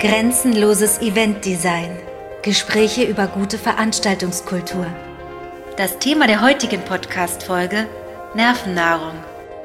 Grenzenloses Eventdesign. Gespräche über gute Veranstaltungskultur. Das Thema der heutigen Podcast-Folge: Nervennahrung.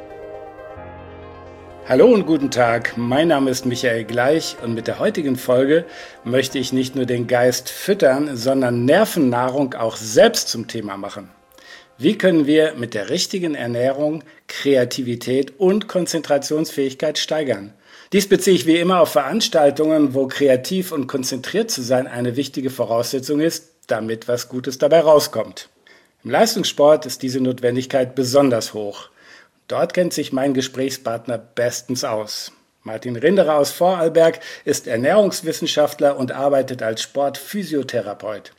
Hallo und guten Tag, mein Name ist Michael Gleich und mit der heutigen Folge möchte ich nicht nur den Geist füttern, sondern Nervennahrung auch selbst zum Thema machen. Wie können wir mit der richtigen Ernährung Kreativität und Konzentrationsfähigkeit steigern? Dies beziehe ich wie immer auf Veranstaltungen, wo kreativ und konzentriert zu sein eine wichtige Voraussetzung ist, damit was Gutes dabei rauskommt. Im Leistungssport ist diese Notwendigkeit besonders hoch. Dort kennt sich mein Gesprächspartner bestens aus. Martin Rinderer aus Vorarlberg ist Ernährungswissenschaftler und arbeitet als Sportphysiotherapeut.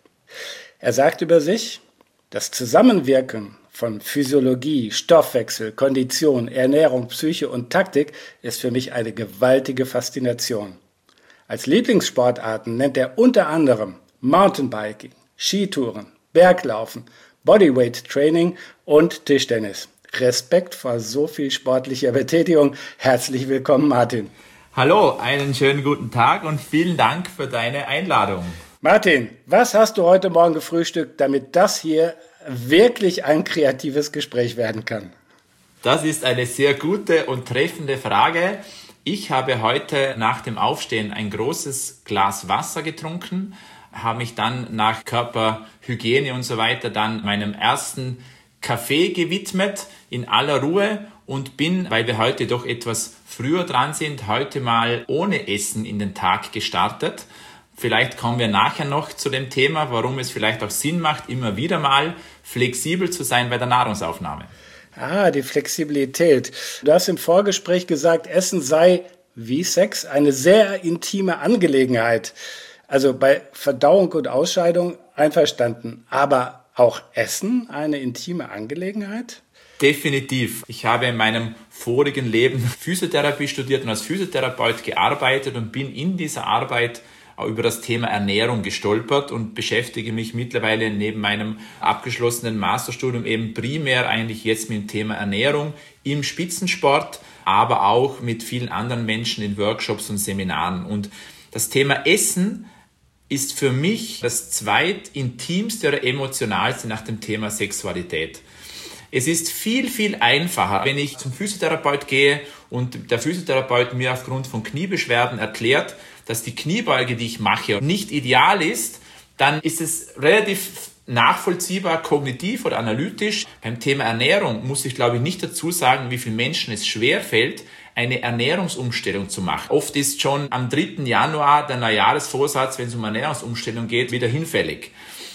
Er sagt über sich: Das Zusammenwirken von Physiologie, Stoffwechsel, Kondition, Ernährung, Psyche und Taktik ist für mich eine gewaltige Faszination. Als Lieblingssportarten nennt er unter anderem Mountainbiking, Skitouren, Berglaufen, Bodyweight Training und Tischtennis. Respekt vor so viel sportlicher Betätigung. Herzlich willkommen, Martin. Hallo, einen schönen guten Tag und vielen Dank für deine Einladung. Martin, was hast du heute Morgen gefrühstückt, damit das hier wirklich ein kreatives Gespräch werden kann? Das ist eine sehr gute und treffende Frage. Ich habe heute nach dem Aufstehen ein großes Glas Wasser getrunken, habe mich dann nach Körperhygiene und so weiter dann meinem ersten Kaffee gewidmet in aller Ruhe und bin, weil wir heute doch etwas früher dran sind, heute mal ohne Essen in den Tag gestartet. Vielleicht kommen wir nachher noch zu dem Thema, warum es vielleicht auch Sinn macht, immer wieder mal flexibel zu sein bei der Nahrungsaufnahme. Die Flexibilität. Du hast im Vorgespräch gesagt, Essen sei wie Sex eine sehr intime Angelegenheit. Also bei Verdauung und Ausscheidung einverstanden, aber auch Essen eine intime Angelegenheit? Definitiv. Ich habe in meinem vorigen Leben Physiotherapie studiert und als Physiotherapeut gearbeitet und bin in dieser Arbeit über das Thema Ernährung gestolpert und beschäftige mich mittlerweile neben meinem abgeschlossenen Masterstudium eben primär eigentlich jetzt mit dem Thema Ernährung im Spitzensport, aber auch mit vielen anderen Menschen in Workshops und Seminaren. Und das Thema Essen ist für mich das zweitintimste oder emotionalste nach dem Thema Sexualität. Es ist viel, viel einfacher, wenn ich zum Physiotherapeut gehe und der Physiotherapeut mir aufgrund von Kniebeschwerden erklärt, dass die Kniebeuge, die ich mache, nicht ideal ist, dann ist es relativ nachvollziehbar, kognitiv oder analytisch. Beim Thema Ernährung muss ich, glaube ich, nicht dazu sagen, wie vielen Menschen es schwerfällt, eine Ernährungsumstellung zu machen. Oft ist schon am 3. Januar der Neujahresvorsatz, wenn es um Ernährungsumstellung geht, wieder hinfällig.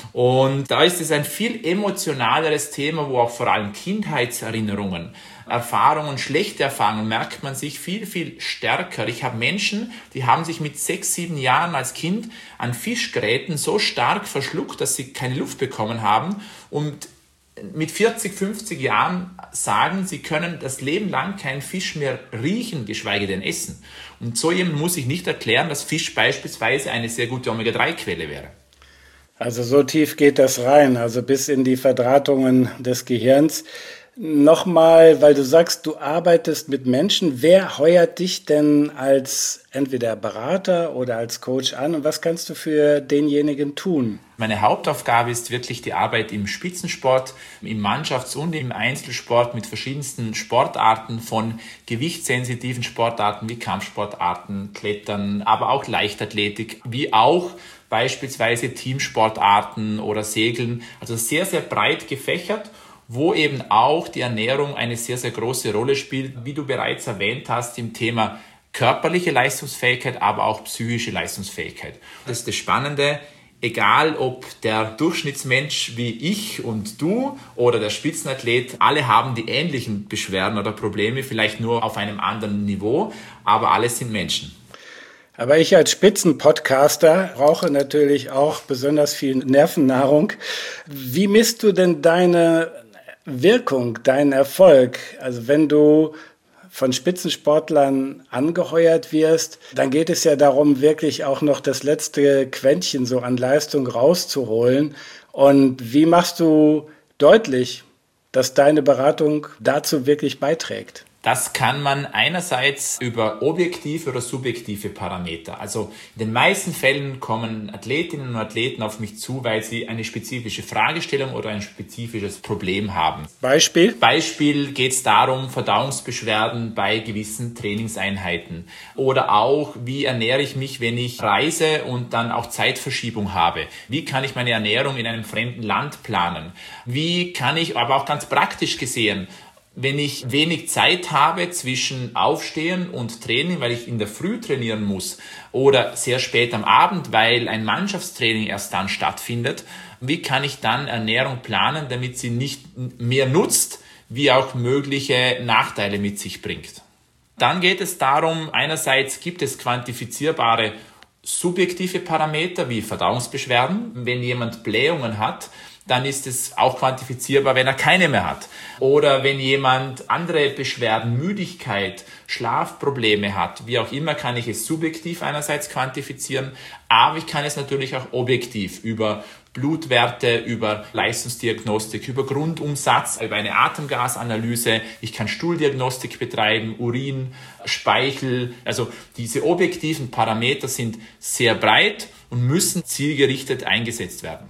Und da ist es ein viel emotionaleres Thema, wo auch vor allem Kindheitserinnerungen, Erfahrungen, schlechte Erfahrungen merkt man sich viel, viel stärker. Ich habe Menschen, die haben sich mit 6, 7 Jahren als Kind an Fischgräten so stark verschluckt, dass sie keine Luft bekommen haben und mit 40, 50 Jahren sagen, sie können das Leben lang keinen Fisch mehr riechen, geschweige denn essen. Und so jemand muss ich nicht erklären, dass Fisch beispielsweise eine sehr gute Omega-3-Quelle wäre. Also so tief geht das rein, also bis in die Verdrahtungen des Gehirns. Nochmal, weil du sagst, du arbeitest mit Menschen. Wer heuert dich denn als entweder Berater oder als Coach an und was kannst du für denjenigen tun? Meine Hauptaufgabe ist wirklich die Arbeit im Spitzensport, im Mannschafts- und im Einzelsport mit verschiedensten Sportarten, von gewichtssensitiven Sportarten wie Kampfsportarten, Klettern, aber auch Leichtathletik, wie auch beispielsweise Teamsportarten oder Segeln. Also sehr, sehr breit gefächert, wo eben auch die Ernährung eine sehr, sehr große Rolle spielt, wie du bereits erwähnt hast, im Thema körperliche Leistungsfähigkeit, aber auch psychische Leistungsfähigkeit. Das ist das Spannende, egal ob der Durchschnittsmensch wie ich und du oder der Spitzenathlet, alle haben die ähnlichen Beschwerden oder Probleme, vielleicht nur auf einem anderen Niveau, aber alle sind Menschen. Aber ich als Spitzenpodcaster brauche natürlich auch besonders viel Nervennahrung. Wie misst du denn deine Wirkung, deinen Erfolg? Also wenn du von Spitzensportlern angeheuert wirst, dann geht es ja darum, wirklich auch noch das letzte Quäntchen so an Leistung rauszuholen. Und wie machst du deutlich, dass deine Beratung dazu wirklich beiträgt? Das kann man einerseits über objektive oder subjektive Parameter. Also in den meisten Fällen kommen Athletinnen und Athleten auf mich zu, weil sie eine spezifische Fragestellung oder ein spezifisches Problem haben. Beispiel geht es darum, Verdauungsbeschwerden bei gewissen Trainingseinheiten. Oder auch, wie ernähre ich mich, wenn ich reise und dann auch Zeitverschiebung habe? Wie kann ich meine Ernährung in einem fremden Land planen? Wie kann ich, aber auch ganz praktisch gesehen, wenn ich wenig Zeit habe zwischen Aufstehen und Training, weil ich in der Früh trainieren muss oder sehr spät am Abend, weil ein Mannschaftstraining erst dann stattfindet, wie kann ich dann Ernährung planen, damit sie nicht mehr nutzt, wie auch mögliche Nachteile mit sich bringt? Dann geht es darum, einerseits gibt es quantifizierbare subjektive Parameter wie Verdauungsbeschwerden. Wenn jemand Blähungen hat, dann ist es auch quantifizierbar, wenn er keine mehr hat. Oder wenn jemand andere Beschwerden, Müdigkeit, Schlafprobleme hat, wie auch immer, kann ich es subjektiv einerseits quantifizieren, aber ich kann es natürlich auch objektiv über Blutwerte, über Leistungsdiagnostik, über Grundumsatz, über eine Atemgasanalyse. Ich kann Stuhldiagnostik betreiben, Urin, Speichel. Also diese objektiven Parameter sind sehr breit und müssen zielgerichtet eingesetzt werden.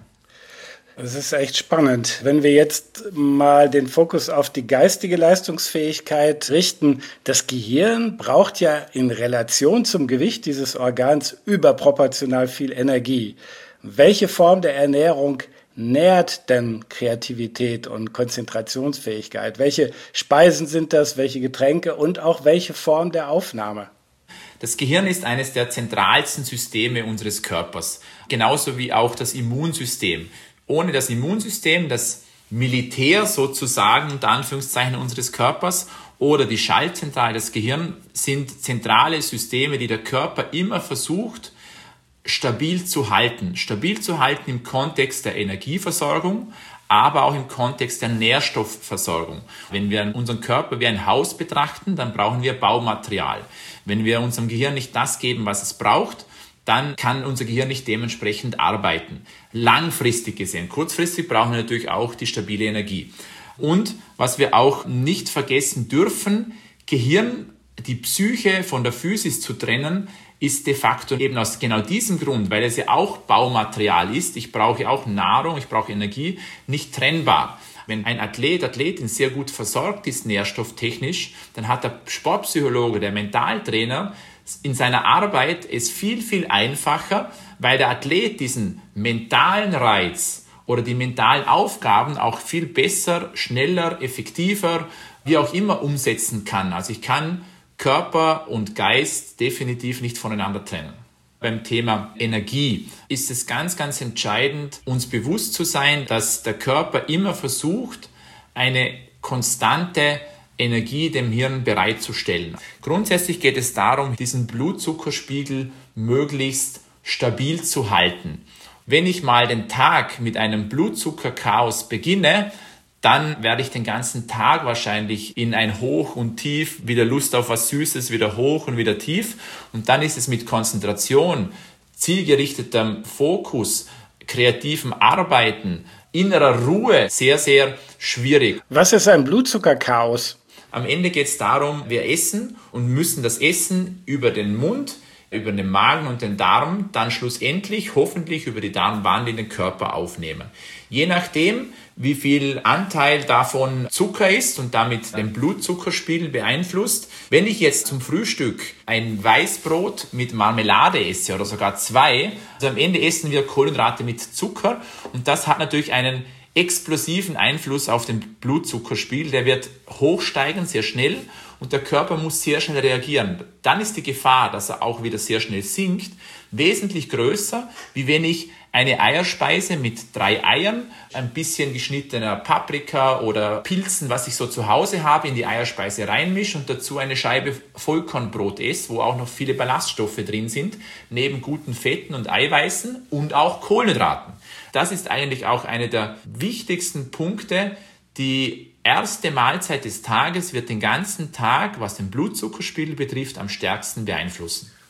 Das ist echt spannend. Wenn wir jetzt mal den Fokus auf die geistige Leistungsfähigkeit richten, das Gehirn braucht ja in Relation zum Gewicht dieses Organs überproportional viel Energie. Welche Form der Ernährung nährt denn Kreativität und Konzentrationsfähigkeit? Welche Speisen sind das, welche Getränke und auch welche Form der Aufnahme? Das Gehirn ist eines der zentralsten Systeme unseres Körpers, genauso wie auch das Immunsystem. Ohne das Immunsystem, das Militär sozusagen, unter Anführungszeichen, unseres Körpers oder die Schaltzentrale, das Gehirn, sind zentrale Systeme, die der Körper immer versucht, stabil zu halten. Stabil zu halten im Kontext der Energieversorgung, aber auch im Kontext der Nährstoffversorgung. Wenn wir unseren Körper wie ein Haus betrachten, dann brauchen wir Baumaterial. Wenn wir unserem Gehirn nicht das geben, was es braucht, dann kann unser Gehirn nicht dementsprechend arbeiten. Langfristig gesehen. Kurzfristig brauchen wir natürlich auch die stabile Energie. Und was wir auch nicht vergessen dürfen, Gehirn, die Psyche von der Physis zu trennen, ist de facto eben aus genau diesem Grund, weil es ja auch Baumaterial ist, ich brauche auch Nahrung, ich brauche Energie, nicht trennbar. Wenn ein Athletin sehr gut versorgt ist, nährstofftechnisch, dann hat der Sportpsychologe, der Mentaltrainer, in seiner Arbeit es viel, viel einfacher, weil der Athlet diesen mentalen Reiz oder die mentalen Aufgaben auch viel besser, schneller, effektiver, wie auch immer umsetzen kann. Also ich kann Körper und Geist definitiv nicht voneinander trennen. Beim Thema Energie ist es ganz, ganz entscheidend, uns bewusst zu sein, dass der Körper immer versucht, eine konstante Energie dem Hirn bereitzustellen. Grundsätzlich geht es darum, diesen Blutzuckerspiegel möglichst stabil zu halten. Wenn ich mal den Tag mit einem Blutzuckerchaos beginne, dann werde ich den ganzen Tag wahrscheinlich in ein Hoch und Tief, wieder Lust auf was Süßes, wieder hoch und wieder tief. Und dann ist es mit Konzentration, zielgerichtetem Fokus, kreativem Arbeiten, innerer Ruhe sehr, sehr schwierig. Was ist ein Blutzuckerchaos? Am Ende geht es darum, wir essen und müssen das Essen über den Mund, über den Magen und den Darm dann schlussendlich hoffentlich über die Darmwand in den Körper aufnehmen. Je nachdem, wie viel Anteil davon Zucker ist und damit den Blutzuckerspiegel beeinflusst. Wenn ich jetzt zum Frühstück ein Weißbrot mit Marmelade esse oder sogar zwei, also am Ende essen wir Kohlenhydrate mit Zucker und das hat natürlich einen explosiven Einfluss auf den Blutzuckerspiegel. Der wird hochsteigen, sehr schnell und der Körper muss sehr schnell reagieren. Dann ist die Gefahr, dass er auch wieder sehr schnell sinkt, wesentlich größer, wie wenn ich eine Eierspeise mit 3 Eiern, ein bisschen geschnittener Paprika oder Pilzen, was ich so zu Hause habe, in die Eierspeise reinmische und dazu eine Scheibe Vollkornbrot esse, wo auch noch viele Ballaststoffe drin sind, neben guten Fetten und Eiweißen und auch Kohlenhydraten. Das ist eigentlich auch einer der wichtigsten Punkte. Die erste Mahlzeit des Tages wird den ganzen Tag, was den Blutzuckerspiegel betrifft, am stärksten beeinflussen.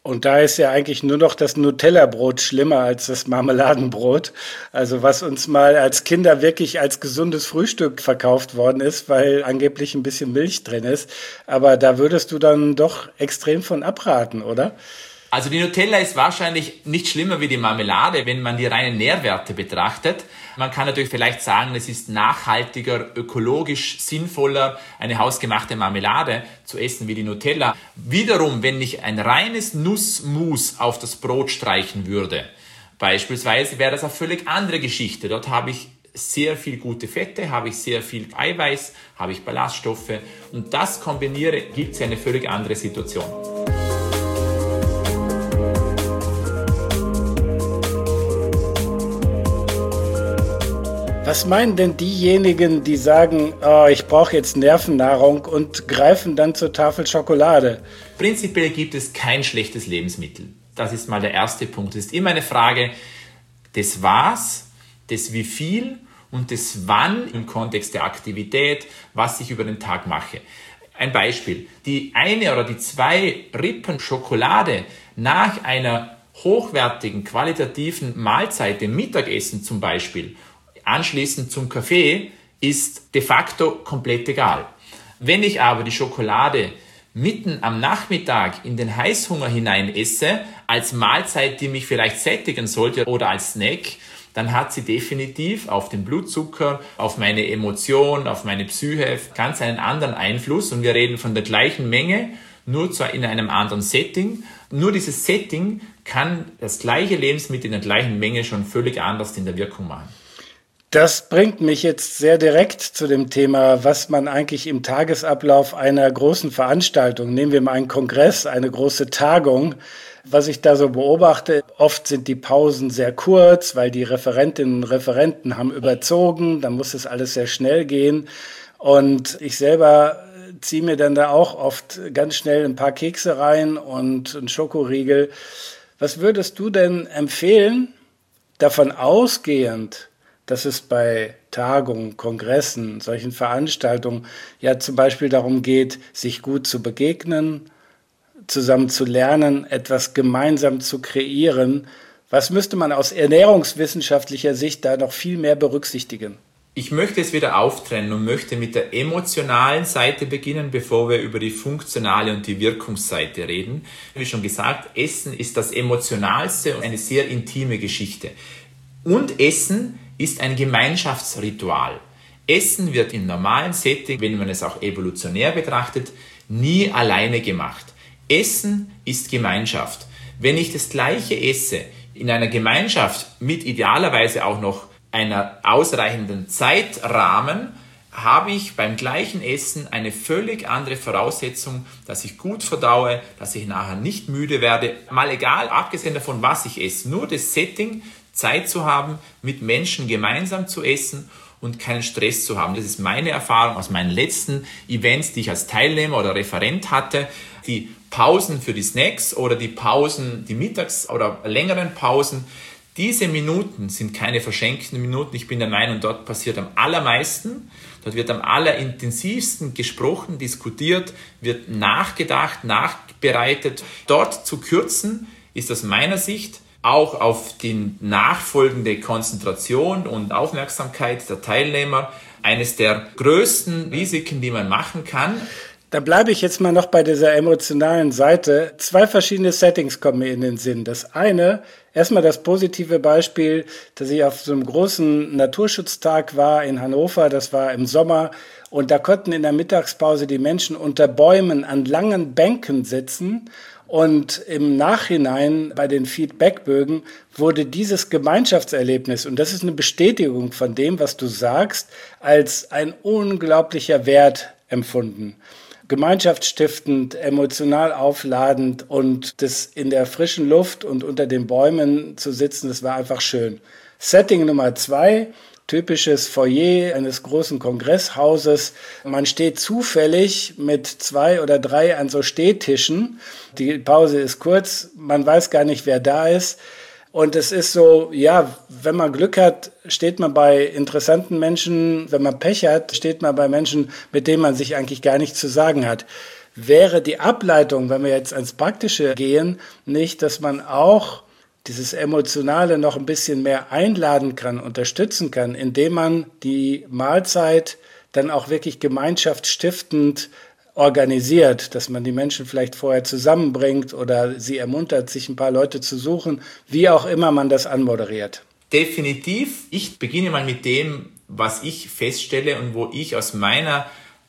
Und da ist ja eigentlich nur noch das Nutella-Brot schlimmer als das Marmeladenbrot. Also was uns mal als Kinder wirklich als gesundes Frühstück verkauft worden ist, weil angeblich ein bisschen Milch drin ist. Aber da würdest du dann doch extrem von abraten, oder? Also die Nutella ist wahrscheinlich nicht schlimmer wie die Marmelade, wenn man die reinen Nährwerte betrachtet. Man kann natürlich vielleicht sagen, es ist nachhaltiger, ökologisch sinnvoller, eine hausgemachte Marmelade zu essen wie die Nutella. Wiederum, wenn ich ein reines Nussmus auf das Brot streichen würde, beispielsweise, wäre das eine völlig andere Geschichte. Dort habe ich sehr viel gute Fette, habe ich sehr viel Eiweiß, habe ich Ballaststoffe und das kombiniere, gibt es eine völlig andere Situation. Was meinen denn diejenigen, die sagen, oh, ich brauche jetzt Nervennahrung und greifen dann zur Tafel Schokolade? Prinzipiell gibt es kein schlechtes Lebensmittel. Das ist mal der erste Punkt. Es ist immer eine Frage des Was, des Wie viel und des Wann im Kontext der Aktivität, was ich über den Tag mache. Ein Beispiel. Die eine oder die 2 Rippen Schokolade nach einer hochwertigen, qualitativen Mahlzeit, dem Mittagessen zum Beispiel, anschließend zum Kaffee, ist de facto komplett egal. Wenn ich aber die Schokolade mitten am Nachmittag in den Heißhunger hinein esse, als Mahlzeit, die mich vielleicht sättigen sollte oder als Snack, dann hat sie definitiv auf den Blutzucker, auf meine Emotion, auf meine Psyche ganz einen anderen Einfluss. Und wir reden von der gleichen Menge, nur zwar in einem anderen Setting. Nur dieses Setting kann das gleiche Lebensmittel in der gleichen Menge schon völlig anders in der Wirkung machen. Das bringt mich jetzt sehr direkt zu dem Thema, was man eigentlich im Tagesablauf einer großen Veranstaltung, nehmen wir mal einen Kongress, eine große Tagung, was ich da so beobachte, oft sind die Pausen sehr kurz, weil die Referentinnen und Referenten haben überzogen, dann muss es alles sehr schnell gehen und ich selber ziehe mir dann da auch oft ganz schnell ein paar Kekse rein und einen Schokoriegel. Was würdest du denn empfehlen, davon ausgehend, dass es bei Tagungen, Kongressen, solchen Veranstaltungen ja zum Beispiel darum geht, sich gut zu begegnen, zusammen zu lernen, etwas gemeinsam zu kreieren. Was müsste man aus ernährungswissenschaftlicher Sicht da noch viel mehr berücksichtigen? Ich möchte es wieder auftrennen und möchte mit der emotionalen Seite beginnen, bevor wir über die funktionale und die Wirkungsseite reden. Wie schon gesagt, Essen ist das Emotionalste und eine sehr intime Geschichte. Und Essen ist ein Gemeinschaftsritual. Essen wird im normalen Setting, wenn man es auch evolutionär betrachtet, nie alleine gemacht. Essen ist Gemeinschaft. Wenn ich das Gleiche esse in einer Gemeinschaft mit idealerweise auch noch einer ausreichenden Zeitrahmen, habe ich beim gleichen Essen eine völlig andere Voraussetzung, dass ich gut verdaue, dass ich nachher nicht müde werde. Mal egal, abgesehen davon, was ich esse, nur das Setting, Zeit zu haben, mit Menschen gemeinsam zu essen und keinen Stress zu haben. Das ist meine Erfahrung aus meinen letzten Events, die ich als Teilnehmer oder Referent hatte. Die Pausen für die Snacks oder die Pausen, die Mittags- oder längeren Pausen, diese Minuten sind keine verschenkten Minuten. Ich bin der Meinung, dort passiert am allermeisten. Dort wird am allerintensivsten gesprochen, diskutiert, wird nachgedacht, nachbereitet. Dort zu kürzen, ist aus meiner Sicht auch auf die nachfolgende Konzentration und Aufmerksamkeit der Teilnehmer eines der größten Risiken, die man machen kann. Da bleibe ich jetzt mal noch bei dieser emotionalen Seite. 2 verschiedene Settings kommen mir in den Sinn. Das eine, erstmal das positive Beispiel, dass ich auf so einem großen Naturschutztag war in Hannover, das war im Sommer, und da konnten in der Mittagspause die Menschen unter Bäumen an langen Bänken sitzen. Und im Nachhinein bei den Feedbackbögen wurde dieses Gemeinschaftserlebnis, und das ist eine Bestätigung von dem, was du sagst, als ein unglaublicher Wert empfunden. Gemeinschaftsstiftend, emotional aufladend und das in der frischen Luft und unter den Bäumen zu sitzen, das war einfach schön. Setting Nummer 2, typisches Foyer eines großen Kongresshauses. Man steht zufällig mit 2 oder 3 an so Stehtischen. Die Pause ist kurz, man weiß gar nicht, wer da ist. Und es ist so, ja, wenn man Glück hat, steht man bei interessanten Menschen. Wenn man Pech hat, steht man bei Menschen, mit denen man sich eigentlich gar nichts zu sagen hat. wäre die Ableitung, wenn wir jetzt ans Praktische gehen, nicht, dass man auch dieses Emotionale noch ein bisschen mehr einladen kann, unterstützen kann, indem man die Mahlzeit dann auch wirklich gemeinschaftsstiftend organisiert, dass man die Menschen vielleicht vorher zusammenbringt oder sie ermuntert, sich ein paar Leute zu suchen, wie auch immer man das anmoderiert. Definitiv. Ich beginne mal mit dem, was ich feststelle und wo ich aus meiner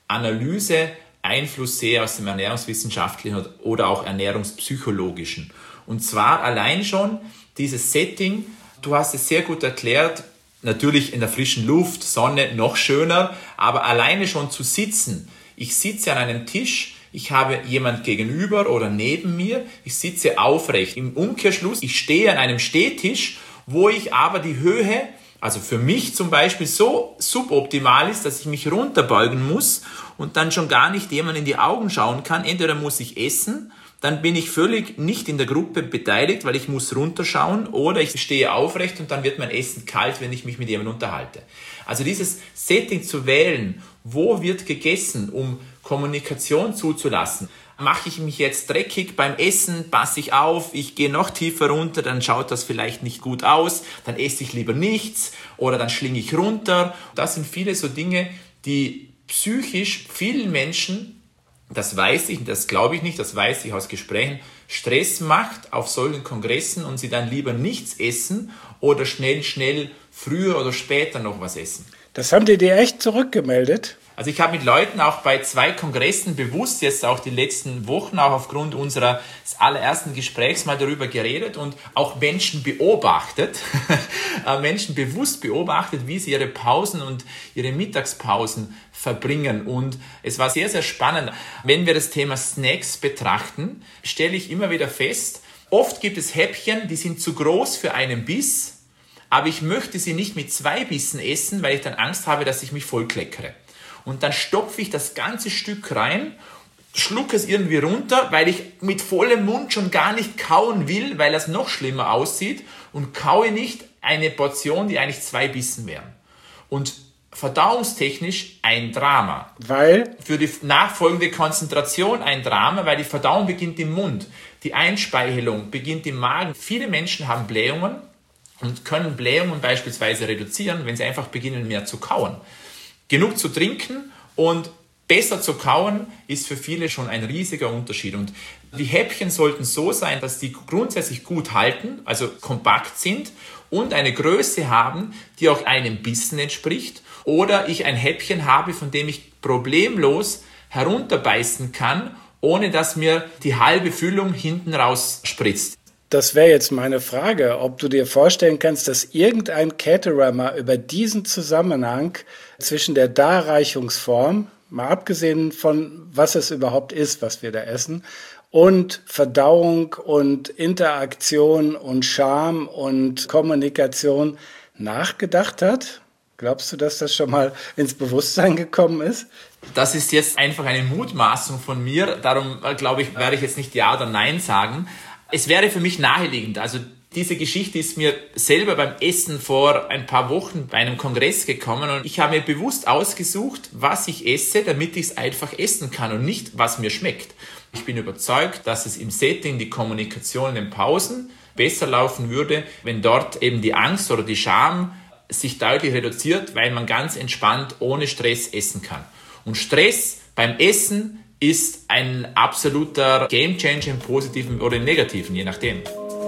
Analyse Einfluss sehe aus dem ernährungswissenschaftlichen oder auch ernährungspsychologischen. Und zwar allein schon dieses Setting, du hast es sehr gut erklärt, natürlich in der frischen Luft, Sonne, noch schöner, aber alleine schon zu sitzen. Ich sitze an einem Tisch, ich habe jemand gegenüber oder neben mir, ich sitze aufrecht. Im Umkehrschluss, ich stehe an einem Stehtisch, wo ich aber die Höhe, also für mich zum Beispiel, so suboptimal ist, dass ich mich runterbeugen muss und dann schon gar nicht jemand in die Augen schauen kann. Entweder muss ich essen, dann bin ich völlig nicht in der Gruppe beteiligt, weil ich muss runterschauen, oder ich stehe aufrecht und dann wird mein Essen kalt, wenn ich mich mit jemandem unterhalte. Also dieses Setting zu wählen, wo wird gegessen, um Kommunikation zuzulassen. Mache ich mich jetzt dreckig beim Essen, passe ich auf, ich gehe noch tiefer runter, dann schaut das vielleicht nicht gut aus, dann esse ich lieber nichts oder dann schlinge ich runter. Das sind viele so Dinge, die psychisch vielen Menschen, das weiß ich, das glaube ich nicht, das weiß ich aus Gesprächen, Stress macht auf solchen Kongressen und sie dann lieber nichts essen oder schnell früher oder später noch was essen. Das haben die dir echt zurückgemeldet? Also ich habe mit Leuten auch bei 2 Kongressen bewusst jetzt auch die letzten Wochen auch aufgrund unseres allerersten Gesprächs mal darüber geredet und auch Menschen beobachtet, Menschen bewusst beobachtet, wie sie ihre Pausen und ihre Mittagspausen verbringen. Und es war sehr, sehr spannend. Wenn wir das Thema Snacks betrachten, stelle ich immer wieder fest, oft gibt es Häppchen, die sind zu groß für einen Biss, aber ich möchte sie nicht mit 2 Bissen essen, weil ich dann Angst habe, dass ich mich vollkleckere. Und dann stopfe ich das ganze Stück rein, schlucke es irgendwie runter, weil ich mit vollem Mund schon gar nicht kauen will, weil das noch schlimmer aussieht, und kaue nicht eine Portion, die eigentlich 2 Bissen wären. Und verdauungstechnisch ein Drama. Weil? Für die nachfolgende Konzentration ein Drama, weil die Verdauung beginnt im Mund. Die Einspeichelung beginnt im Magen. Viele Menschen haben Blähungen und können Blähungen beispielsweise reduzieren, wenn sie einfach beginnen, mehr zu kauen. Genug zu trinken und besser zu kauen ist für viele schon ein riesiger Unterschied. Und die Häppchen sollten so sein, dass die grundsätzlich gut halten, also kompakt sind und eine Größe haben, die auch einem Bissen entspricht. Oder ich ein Häppchen habe, von dem ich problemlos herunterbeißen kann, ohne dass mir die halbe Füllung hinten raus spritzt. Das wäre jetzt meine Frage, ob du dir vorstellen kannst, dass irgendein Caterer mal über diesen Zusammenhang zwischen der Darreichungsform, mal abgesehen von was es überhaupt ist, was wir da essen, und Verdauung und Interaktion und Charme und Kommunikation nachgedacht hat? Glaubst du, dass das schon mal ins Bewusstsein gekommen ist? Das ist jetzt einfach eine Mutmaßung von mir, darum glaube ich, werde ich jetzt nicht Ja oder Nein sagen. Es wäre für mich naheliegend, also diese Geschichte ist mir selber beim Essen vor ein paar Wochen bei einem Kongress gekommen und ich habe mir bewusst ausgesucht, was ich esse, damit ich es einfach essen kann und nicht, was mir schmeckt. Ich bin überzeugt, dass es im Setting die Kommunikation in den Pausen besser laufen würde, wenn dort eben die Angst oder die Scham sich deutlich reduziert, weil man ganz entspannt ohne Stress essen kann. Und Stress beim Essen ist ein absoluter Gamechanger im Positiven oder im Negativen, je nachdem.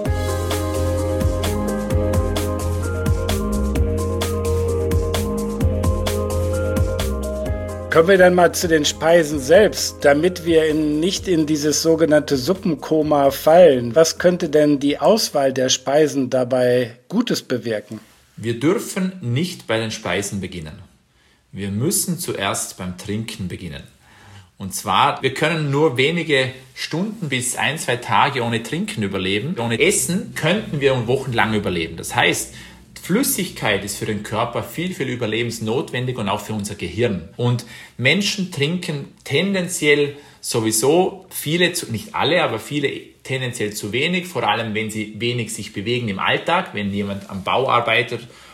Kommen wir dann mal zu den Speisen selbst, damit wir nicht in dieses sogenannte Suppenkoma fallen. Was könnte denn die Auswahl der Speisen dabei Gutes bewirken? Wir dürfen nicht bei den Speisen beginnen. Wir müssen zuerst beim Trinken beginnen. Und zwar, wir können nur wenige Stunden bis 1-2 Tage ohne Trinken überleben. Ohne Essen könnten wir wochenlang überleben. Das heißt, Flüssigkeit ist für den Körper viel, viel überlebensnotwendig und auch für unser Gehirn. Und Menschen trinken tendenziell sowieso viele, nicht alle, aber viele tendenziell zu wenig, vor allem wenn sie wenig sich bewegen im Alltag, wenn jemand am Bau arbeitet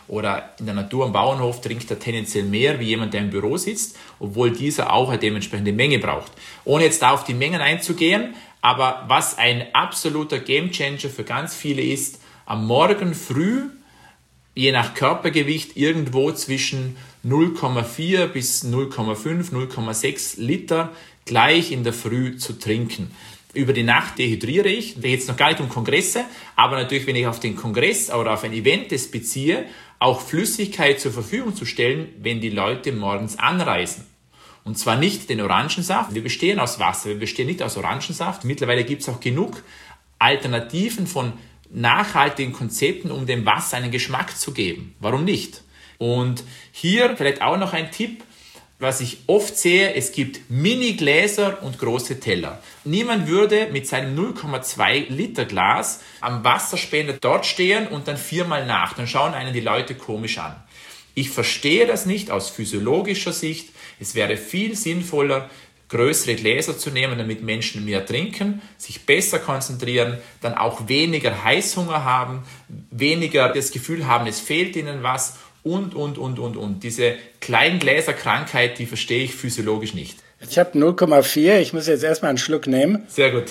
oder in der Natur am Bauernhof trinkt er tendenziell mehr wie jemand, der im Büro sitzt, obwohl dieser auch eine dementsprechende Menge braucht. Ohne jetzt da auf die Mengen einzugehen, aber was ein absoluter Gamechanger für ganz viele ist, am Morgen früh, je nach Körpergewicht, irgendwo zwischen 0,4 bis 0,5, 0,6 Liter gleich in der Früh zu trinken. Über die Nacht dehydriere ich. Da geht es noch gar nicht um Kongresse, aber natürlich, wenn ich auf den Kongress oder auf ein Event das beziehe, auch Flüssigkeit zur Verfügung zu stellen, wenn die Leute morgens anreisen. Und zwar nicht den Orangensaft. Wir bestehen aus Wasser, wir bestehen nicht aus Orangensaft. Mittlerweile gibt es auch genug Alternativen von nachhaltigen Konzepten, um dem Wasser einen Geschmack zu geben. Warum nicht? Und hier vielleicht auch noch ein Tipp, was ich oft sehe, es gibt Mini-Gläser und große Teller. Niemand würde mit seinem 0,2 Liter Glas am Wasserspender dort stehen und dann 4-mal nach. Dann schauen einen die Leute komisch an. Ich verstehe das nicht aus physiologischer Sicht. Es wäre viel sinnvoller, größere Gläser zu nehmen, damit Menschen mehr trinken, sich besser konzentrieren, dann auch weniger Heißhunger haben, weniger das Gefühl haben, es fehlt ihnen was und. Diese Kleingläserkrankheit, die verstehe ich physiologisch nicht. Ich habe 0,4, ich muss jetzt erstmal einen Schluck nehmen. Sehr gut.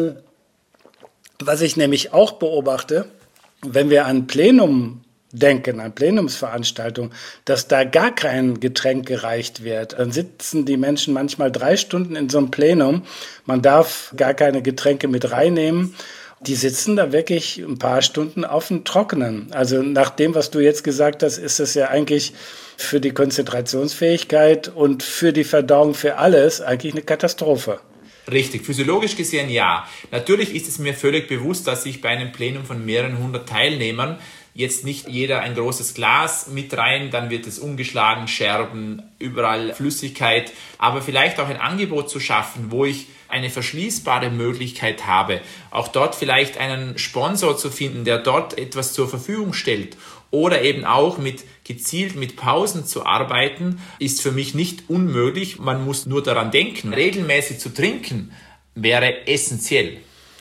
Was ich nämlich auch beobachte, wenn wir an Plenum denken, an Plenumsveranstaltungen, dass da gar kein Getränk gereicht wird. Dann sitzen die Menschen manchmal 3 Stunden in so einem Plenum. Man darf gar keine Getränke mit reinnehmen. Die sitzen da wirklich ein paar Stunden auf dem Trockenen. Also nach dem, was du jetzt gesagt hast, ist es ja eigentlich für die Konzentrationsfähigkeit und für die Verdauung, für alles eigentlich eine Katastrophe. Richtig, physiologisch gesehen ja. Natürlich ist es mir völlig bewusst, dass ich bei einem Plenum von mehreren 100 Teilnehmern jetzt nicht jeder ein großes Glas mit rein, dann wird es umgeschlagen, Scherben, überall Flüssigkeit. Aber vielleicht auch ein Angebot zu schaffen, wo ich eine verschließbare Möglichkeit habe, auch dort vielleicht einen Sponsor zu finden, der dort etwas zur Verfügung stellt oder eben auch gezielt mit Pausen zu arbeiten, ist für mich nicht unmöglich. Man muss nur daran denken, regelmäßig zu trinken wäre essentiell.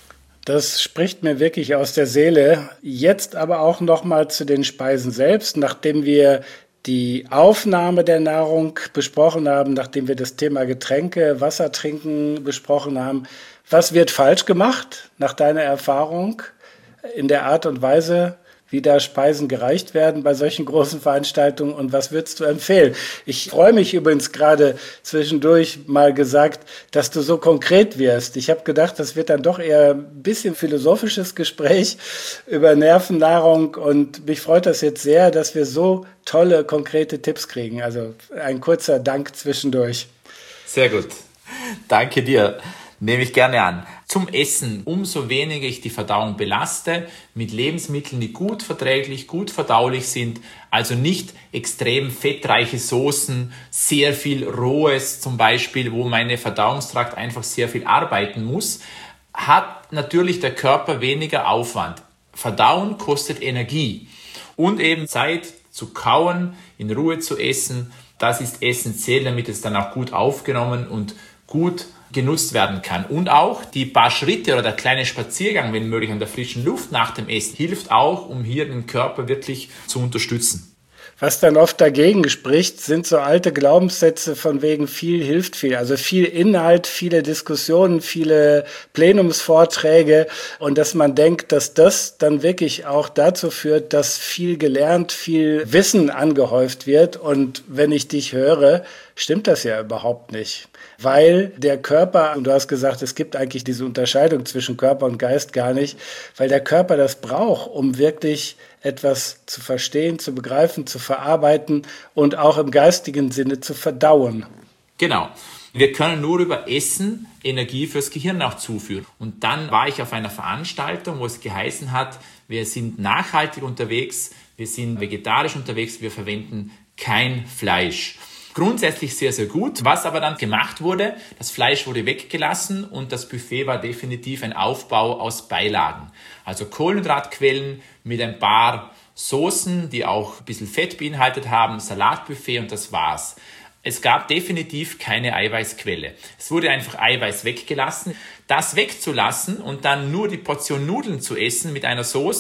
Das spricht mir wirklich aus der Seele. Jetzt aber auch nochmal zu den Speisen selbst, nachdem wir die Aufnahme der Nahrung besprochen haben, nachdem wir das Thema Getränke, Wasser trinken besprochen haben. Was wird falsch gemacht nach deiner Erfahrung in der Art und Weise, wie da Speisen gereicht werden bei solchen großen Veranstaltungen, und was würdest du empfehlen? Ich freue mich übrigens gerade zwischendurch mal gesagt, dass du so konkret wirst. Ich habe gedacht, das wird dann doch eher ein bisschen philosophisches Gespräch über Nervennahrung, und mich freut das jetzt sehr, dass wir so tolle, konkrete Tipps kriegen. Also ein kurzer Dank zwischendurch. Sehr gut. Danke dir. Nehme ich gerne an. Zum Essen, umso weniger ich die Verdauung belaste, mit Lebensmitteln, die gut verträglich, gut verdaulich sind, also nicht extrem fettreiche Soßen, sehr viel Rohes zum Beispiel, wo mein Verdauungstrakt einfach sehr viel arbeiten muss, hat natürlich der Körper weniger Aufwand. Verdauen kostet Energie und eben Zeit zu kauen, in Ruhe zu essen, das ist essentiell, damit es dann auch gut aufgenommen und gut genutzt werden kann. Und auch die paar Schritte oder der kleine Spaziergang, wenn möglich, an der frischen Luft nach dem Essen, hilft auch, um hier den Körper wirklich zu unterstützen. Was dann oft dagegen spricht, sind so alte Glaubenssätze von wegen viel hilft viel. Also viel Inhalt, viele Diskussionen, viele Plenumsvorträge, und dass man denkt, dass das dann wirklich auch dazu führt, dass viel gelernt, viel Wissen angehäuft wird. Und wenn ich dich höre, stimmt das ja überhaupt nicht. Weil der Körper, und du hast gesagt, es gibt eigentlich diese Unterscheidung zwischen Körper und Geist gar nicht, weil der Körper das braucht, um wirklich etwas zu verstehen, zu begreifen, zu verarbeiten und auch im geistigen Sinne zu verdauen. Genau. Wir können nur über Essen Energie fürs Gehirn auch zuführen. Und dann war ich auf einer Veranstaltung, wo es geheißen hat, wir sind nachhaltig unterwegs, wir sind vegetarisch unterwegs, wir verwenden kein Fleisch. Grundsätzlich sehr, sehr gut. Was aber dann gemacht wurde, das Fleisch wurde weggelassen und das Buffet war definitiv ein Aufbau aus Beilagen. Also Kohlenhydratquellen mit ein paar Soßen, die auch ein bisschen Fett beinhaltet haben, Salatbuffet, und das war's. Es gab definitiv keine Eiweißquelle. Es wurde einfach Eiweiß weggelassen. Das wegzulassen und dann nur die Portion Nudeln zu essen mit einer Sauce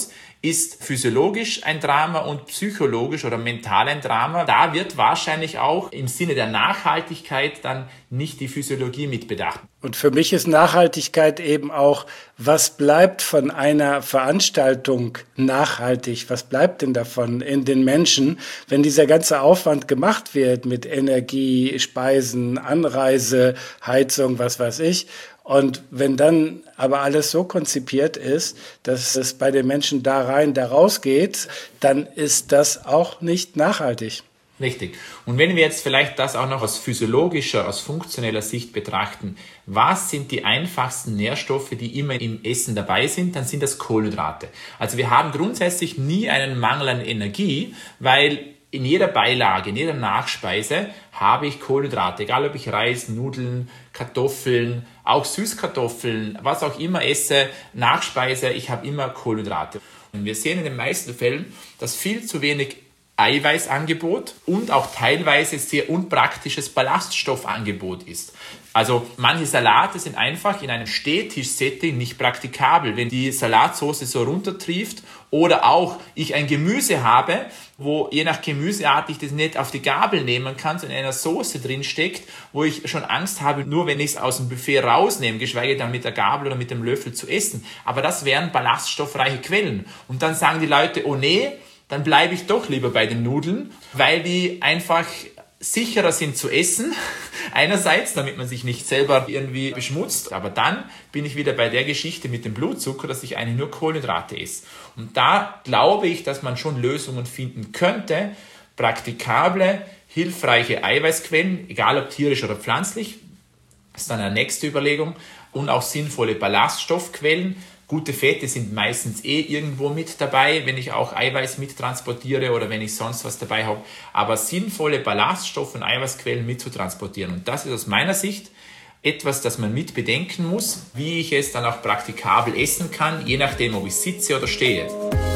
ist physiologisch ein Drama und psychologisch oder mental ein Drama. Da wird wahrscheinlich auch im Sinne der Nachhaltigkeit dann nicht die Physiologie mit bedacht. Und für mich ist Nachhaltigkeit eben auch, was bleibt von einer Veranstaltung nachhaltig? Was bleibt denn davon in den Menschen, wenn dieser ganze Aufwand gemacht wird mit Energie, Speisen, Anreise, Heizung, was weiß ich? Und wenn dann aber alles so konzipiert ist, dass es bei den Menschen da rein, da rausgeht, dann ist das auch nicht nachhaltig. Richtig. Und wenn wir jetzt vielleicht das auch noch aus physiologischer, aus funktioneller Sicht betrachten, was sind die einfachsten Nährstoffe, die immer im Essen dabei sind, dann sind das Kohlenhydrate. Also wir haben grundsätzlich nie einen Mangel an Energie, weil in jeder Beilage, in jeder Nachspeise habe ich Kohlenhydrate, egal ob ich Reis, Nudeln, Kartoffeln, auch Süßkartoffeln, was auch immer esse, Nachspeise, ich habe immer Kohlenhydrate. Und wir sehen in den meisten Fällen, dass viel zu wenig Eiweißangebot und auch teilweise sehr unpraktisches Ballaststoffangebot ist. Also manche Salate sind einfach in einem Stehtisch-Setting nicht praktikabel, wenn die Salatsauce so runtertrieft oder auch ich ein Gemüse habe, wo je nach Gemüseart ich das nicht auf die Gabel nehmen kann, sondern in einer Soße drin steckt, wo ich schon Angst habe, nur wenn ich es aus dem Buffet rausnehme, geschweige dann mit der Gabel oder mit dem Löffel zu essen. Aber das wären ballaststoffreiche Quellen. Und dann sagen die Leute, oh nee, dann bleibe ich doch lieber bei den Nudeln, weil die einfach sicherer sind zu essen. Einerseits, damit man sich nicht selber irgendwie beschmutzt, aber dann bin ich wieder bei der Geschichte mit dem Blutzucker, dass ich eigentlich nur Kohlenhydrate esse. Und da glaube ich, dass man schon Lösungen finden könnte, praktikable, hilfreiche Eiweißquellen, egal ob tierisch oder pflanzlich, das ist dann eine nächste Überlegung, und auch sinnvolle Ballaststoffquellen. Gute Fette sind meistens irgendwo mit dabei, wenn ich auch Eiweiß mittransportiere oder wenn ich sonst was dabei habe. Aber sinnvolle Ballaststoffe und Eiweißquellen mitzutransportieren. Und das ist aus meiner Sicht etwas, das man mit bedenken muss, wie ich es dann auch praktikabel essen kann, je nachdem, ob ich sitze oder stehe.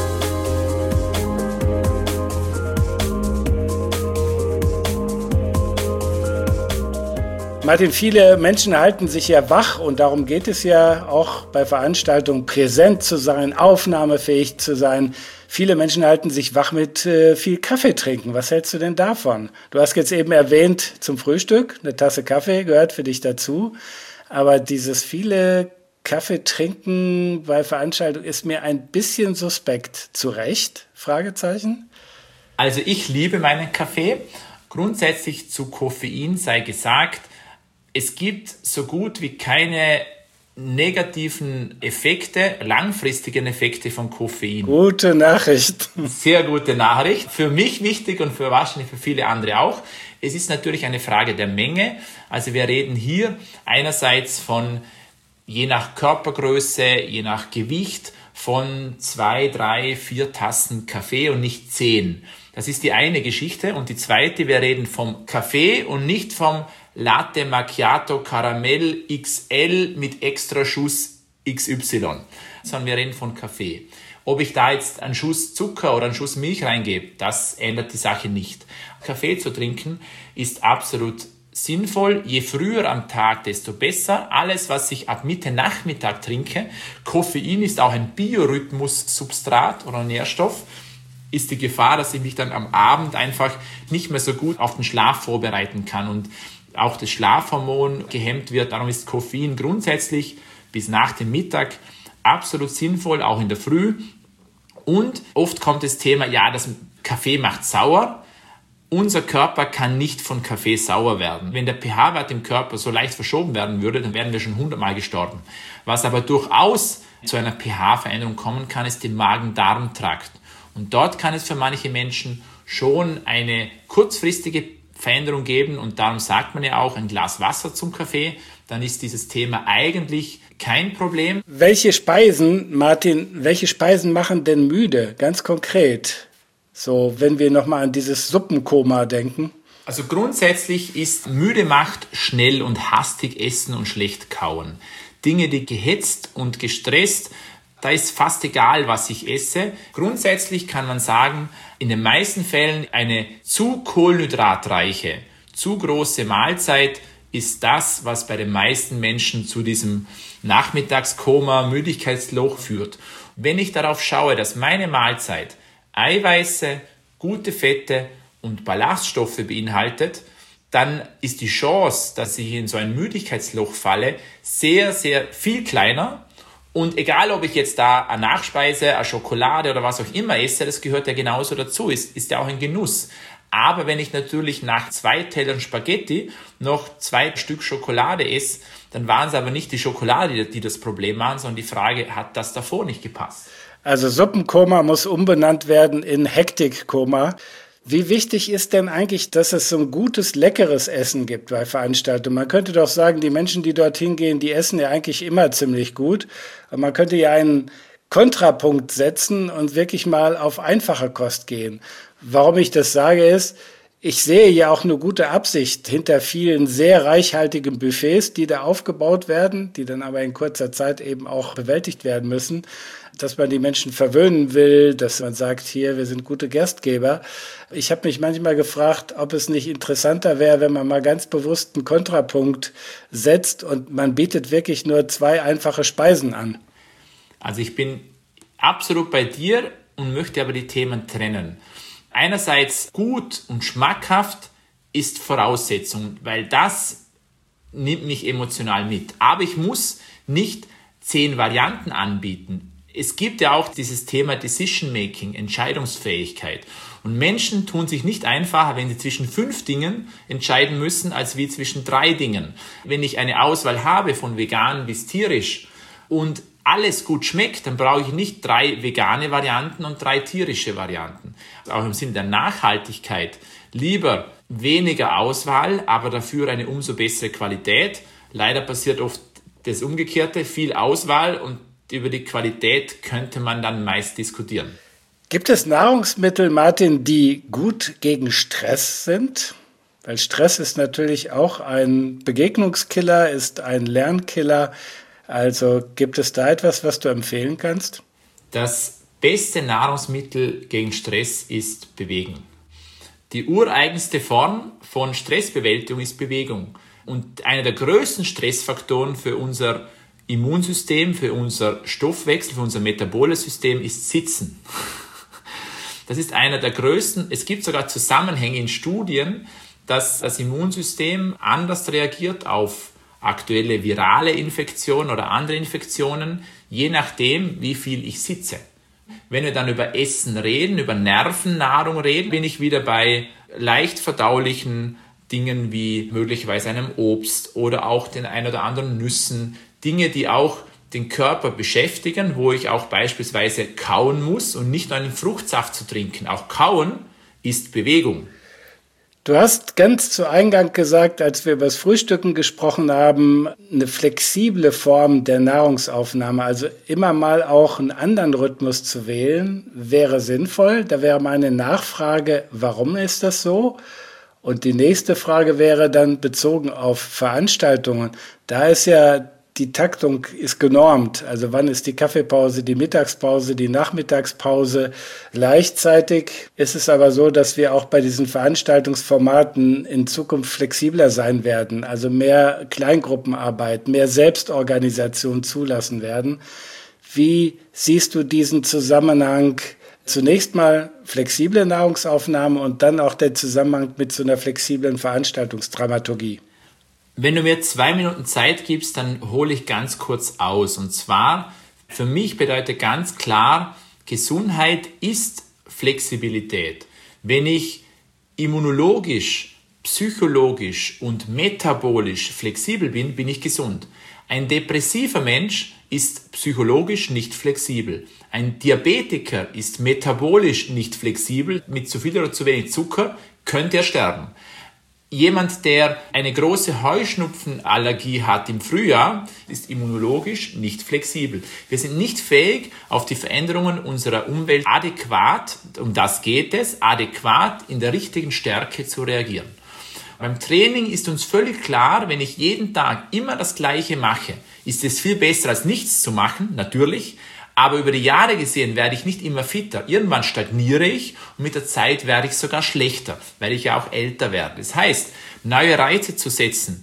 Martin, viele Menschen halten sich ja wach und darum geht es ja auch bei Veranstaltungen, präsent zu sein, aufnahmefähig zu sein. Viele Menschen halten sich wach mit viel Kaffee trinken. Was hältst du denn davon? Du hast jetzt eben erwähnt, zum Frühstück, eine Tasse Kaffee gehört für dich dazu. Aber dieses viele Kaffee trinken bei Veranstaltungen ist mir ein bisschen suspekt. Zu Recht? Fragezeichen. Also ich liebe meinen Kaffee. Grundsätzlich zu Koffein sei gesagt, es gibt so gut wie keine negativen Effekte, langfristigen Effekte von Koffein. Gute Nachricht. Sehr gute Nachricht. Für mich wichtig und für wahrscheinlich für viele andere auch. Es ist natürlich eine Frage der Menge. Also wir reden hier einerseits von, je nach Körpergröße, je nach Gewicht, von 2, 3, 4 Tassen Kaffee und nicht 10. Das ist die eine Geschichte. Und die zweite, wir reden vom Kaffee und nicht vom Latte Macchiato Karamell XL mit extra Schuss XY, sondern wir reden von Kaffee. Ob ich da jetzt einen Schuss Zucker oder einen Schuss Milch reingebe, das ändert die Sache nicht. Kaffee zu trinken ist absolut sinnvoll. Je früher am Tag, desto besser. Alles, was ich ab Mitte Nachmittag trinke, Koffein ist auch ein Biorhythmus-Substrat oder Nährstoff, ist die Gefahr, dass ich mich dann am Abend einfach nicht mehr so gut auf den Schlaf vorbereiten kann und auch das Schlafhormon gehemmt wird. Darum ist Koffein grundsätzlich bis nach dem Mittag absolut sinnvoll, auch in der Früh. Und oft kommt das Thema, ja, das Kaffee macht sauer. Unser Körper kann nicht von Kaffee sauer werden. Wenn der pH-Wert im Körper so leicht verschoben werden würde, dann wären wir schon 100-mal gestorben. Was aber durchaus zu einer pH-Veränderung kommen kann, ist der Magen-Darm-Trakt. Und dort kann es für manche Menschen schon eine kurzfristige Veränderung geben und darum sagt man ja auch ein Glas Wasser zum Kaffee, dann ist dieses Thema eigentlich kein Problem. Welche Speisen, Martin, machen denn müde, ganz konkret? So, wenn wir nochmal an dieses Suppenkoma denken. Also grundsätzlich ist müde macht schnell und hastig essen und schlecht kauen. Dinge, die gehetzt und gestresst, da ist fast egal, was ich esse. Grundsätzlich kann man sagen, in den meisten Fällen eine zu kohlenhydratreiche, zu große Mahlzeit ist das, was bei den meisten Menschen zu diesem Nachmittagskoma, Müdigkeitsloch führt. Wenn ich darauf schaue, dass meine Mahlzeit Eiweiße, gute Fette und Ballaststoffe beinhaltet, dann ist die Chance, dass ich in so ein Müdigkeitsloch falle, sehr, sehr viel kleiner. Und egal, ob ich jetzt da eine Nachspeise, eine Schokolade oder was auch immer esse, das gehört ja genauso dazu, ist ja auch ein Genuss. Aber wenn ich natürlich nach 2 Tellern Spaghetti noch 2 Stück Schokolade esse, dann waren es aber nicht die Schokolade, die das Problem waren, sondern die Frage, hat das davor nicht gepasst? Also Suppenkoma muss umbenannt werden in Hektikkoma. Wie wichtig ist denn eigentlich, dass es so ein gutes, leckeres Essen gibt bei Veranstaltungen? Man könnte doch sagen, die Menschen, die dorthin gehen, die essen ja eigentlich immer ziemlich gut. Und man könnte ja einen Kontrapunkt setzen und wirklich mal auf einfache Kost gehen. Warum ich das sage ist, ich sehe ja auch eine gute Absicht hinter vielen sehr reichhaltigen Buffets, die da aufgebaut werden, die dann aber in kurzer Zeit eben auch bewältigt werden müssen, dass man die Menschen verwöhnen will, dass man sagt, hier, wir sind gute Gastgeber. Ich habe mich manchmal gefragt, ob es nicht interessanter wäre, wenn man mal ganz bewusst einen Kontrapunkt setzt und man bietet wirklich nur 2 einfache Speisen an. Also ich bin absolut bei dir und möchte aber die Themen trennen. Einerseits gut und schmackhaft ist Voraussetzung, weil das nimmt mich emotional mit. Aber ich muss nicht 10 Varianten anbieten. Es gibt ja auch dieses Thema Decision-Making, Entscheidungsfähigkeit. Und Menschen tun sich nicht einfacher, wenn sie zwischen 5 Dingen entscheiden müssen, als wie zwischen 3 Dingen. Wenn ich eine Auswahl habe von vegan bis tierisch und alles gut schmeckt, dann brauche ich nicht 3 vegane Varianten und 3 tierische Varianten. Auch im Sinne der Nachhaltigkeit lieber weniger Auswahl, aber dafür eine umso bessere Qualität. Leider passiert oft das Umgekehrte, viel Auswahl und über die Qualität könnte man dann meist diskutieren. Gibt es Nahrungsmittel, Martin, die gut gegen Stress sind? Weil Stress ist natürlich auch ein Begegnungskiller, ist ein Lernkiller. Also gibt es da etwas, was du empfehlen kannst? Das beste Nahrungsmittel gegen Stress ist Bewegung. Die ureigenste Form von Stressbewältigung ist Bewegung. Und einer der größten Stressfaktoren für unser Immunsystem, für unser Stoffwechsel, für unser metaboles System ist Sitzen. Das ist einer der größten. Es gibt sogar Zusammenhänge in Studien, dass das Immunsystem anders reagiert auf aktuelle virale Infektionen oder andere Infektionen, je nachdem, wie viel ich sitze. Wenn wir dann über Essen reden, über Nervennahrung reden, bin ich wieder bei leicht verdaulichen Dingen wie möglicherweise einem Obst oder auch den ein oder anderen Nüssen. Dinge, die auch den Körper beschäftigen, wo ich auch beispielsweise kauen muss und nicht nur einen Fruchtsaft zu trinken. Auch kauen ist Bewegung. Du hast ganz zu Eingang gesagt, als wir über das Frühstücken gesprochen haben, eine flexible Form der Nahrungsaufnahme, also immer mal auch einen anderen Rhythmus zu wählen, wäre sinnvoll. Da wäre meine Nachfrage, warum ist das so? Und die nächste Frage wäre dann bezogen auf Veranstaltungen. Da ist ja die Taktung ist genormt. Also wann ist die Kaffeepause, die Mittagspause, die Nachmittagspause? Gleichzeitig ist es aber so, dass wir auch bei diesen Veranstaltungsformaten in Zukunft flexibler sein werden. Also mehr Kleingruppenarbeit, mehr Selbstorganisation zulassen werden. Wie siehst du diesen Zusammenhang? Zunächst mal flexible Nahrungsaufnahme und dann auch der Zusammenhang mit so einer flexiblen Veranstaltungsdramaturgie. Wenn du mir 2 Minuten Zeit gibst, dann hole ich ganz kurz aus. Und zwar, für mich bedeutet ganz klar, Gesundheit ist Flexibilität. Wenn ich immunologisch, psychologisch und metabolisch flexibel bin, bin ich gesund. Ein depressiver Mensch ist psychologisch nicht flexibel. Ein Diabetiker ist metabolisch nicht flexibel. Mit zu viel oder zu wenig Zucker könnte er sterben. Jemand, der eine große Heuschnupfenallergie hat im Frühjahr, ist immunologisch nicht flexibel. Wir sind nicht fähig, auf die Veränderungen unserer Umwelt adäquat, um das geht es, adäquat in der richtigen Stärke zu reagieren. Beim Training ist uns völlig klar, wenn ich jeden Tag immer das Gleiche mache, ist es viel besser als nichts zu machen, natürlich. Aber über die Jahre gesehen werde ich nicht immer fitter. Irgendwann stagniere ich und mit der Zeit werde ich sogar schlechter, weil ich ja auch älter werde. Das heißt, neue Reize zu setzen,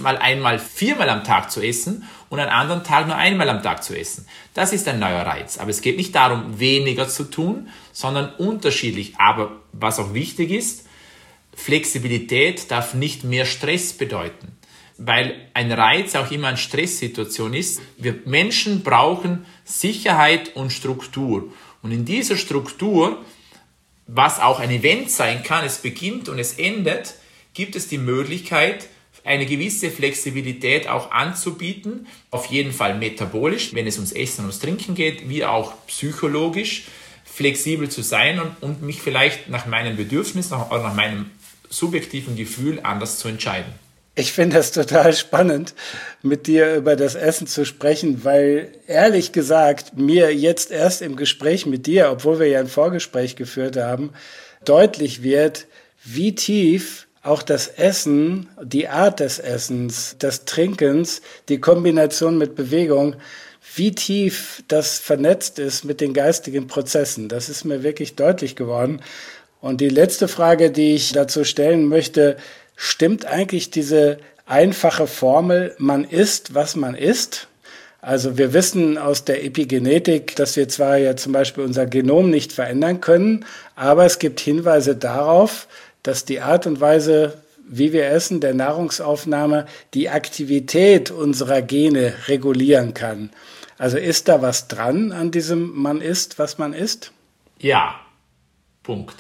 mal einmal 4-mal am Tag zu essen und einen anderen Tag nur 1-mal am Tag zu essen. Das ist ein neuer Reiz. Aber es geht nicht darum, weniger zu tun, sondern unterschiedlich. Aber was auch wichtig ist, Flexibilität darf nicht mehr Stress bedeuten. Weil ein Reiz auch immer eine Stresssituation ist. Wir Menschen brauchen Sicherheit und Struktur. Und in dieser Struktur, was auch ein Event sein kann, es beginnt und es endet, gibt es die Möglichkeit, eine gewisse Flexibilität auch anzubieten. Auf jeden Fall metabolisch, wenn es ums Essen und ums Trinken geht, wie auch psychologisch flexibel zu sein und mich vielleicht nach meinen Bedürfnissen oder nach meinem subjektiven Gefühl anders zu entscheiden. Ich finde das total spannend, mit dir über das Essen zu sprechen, weil ehrlich gesagt mir jetzt erst im Gespräch mit dir, obwohl wir ja ein Vorgespräch geführt haben, deutlich wird, wie tief auch das Essen, die Art des Essens, des Trinkens, die Kombination mit Bewegung, wie tief das vernetzt ist mit den geistigen Prozessen. Das ist mir wirklich deutlich geworden. Und die letzte Frage, die ich dazu stellen möchte: Stimmt eigentlich diese einfache Formel, man isst, was man isst? Also wir wissen aus der Epigenetik, dass wir zwar ja zum Beispiel unser Genom nicht verändern können, aber es gibt Hinweise darauf, dass die Art und Weise, wie wir essen, der Nahrungsaufnahme, die Aktivität unserer Gene regulieren kann. Also ist da was dran an diesem man isst, was man isst? Ja, Punkt.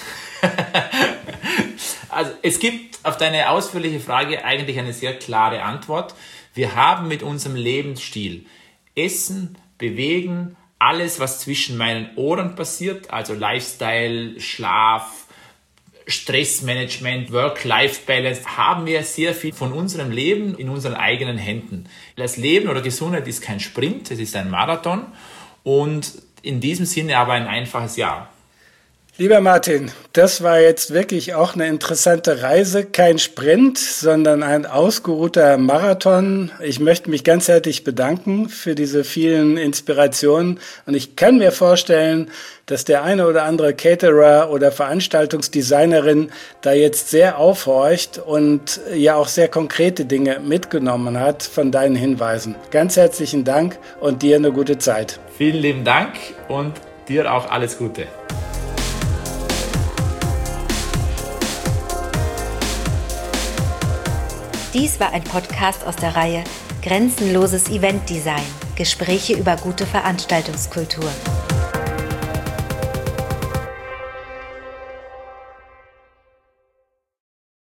Also es gibt auf deine ausführliche Frage eigentlich eine sehr klare Antwort. Wir haben mit unserem Lebensstil Essen, Bewegen, alles, was zwischen meinen Ohren passiert, also Lifestyle, Schlaf, Stressmanagement, Work-Life-Balance, haben wir sehr viel von unserem Leben in unseren eigenen Händen. Das Leben oder Gesundheit ist kein Sprint, es ist ein Marathon und in diesem Sinne aber ein einfaches Ja. Lieber Martin, das war jetzt wirklich auch eine interessante Reise. Kein Sprint, sondern ein ausgeruhter Marathon. Ich möchte mich ganz herzlich bedanken für diese vielen Inspirationen. Und ich kann mir vorstellen, dass der eine oder andere Caterer oder Veranstaltungsdesignerin da jetzt sehr aufhorcht und ja auch sehr konkrete Dinge mitgenommen hat von deinen Hinweisen. Ganz herzlichen Dank und dir eine gute Zeit. Vielen lieben Dank und dir auch alles Gute. Dies war ein Podcast aus der Reihe Grenzenloses Eventdesign. Gespräche über gute Veranstaltungskultur.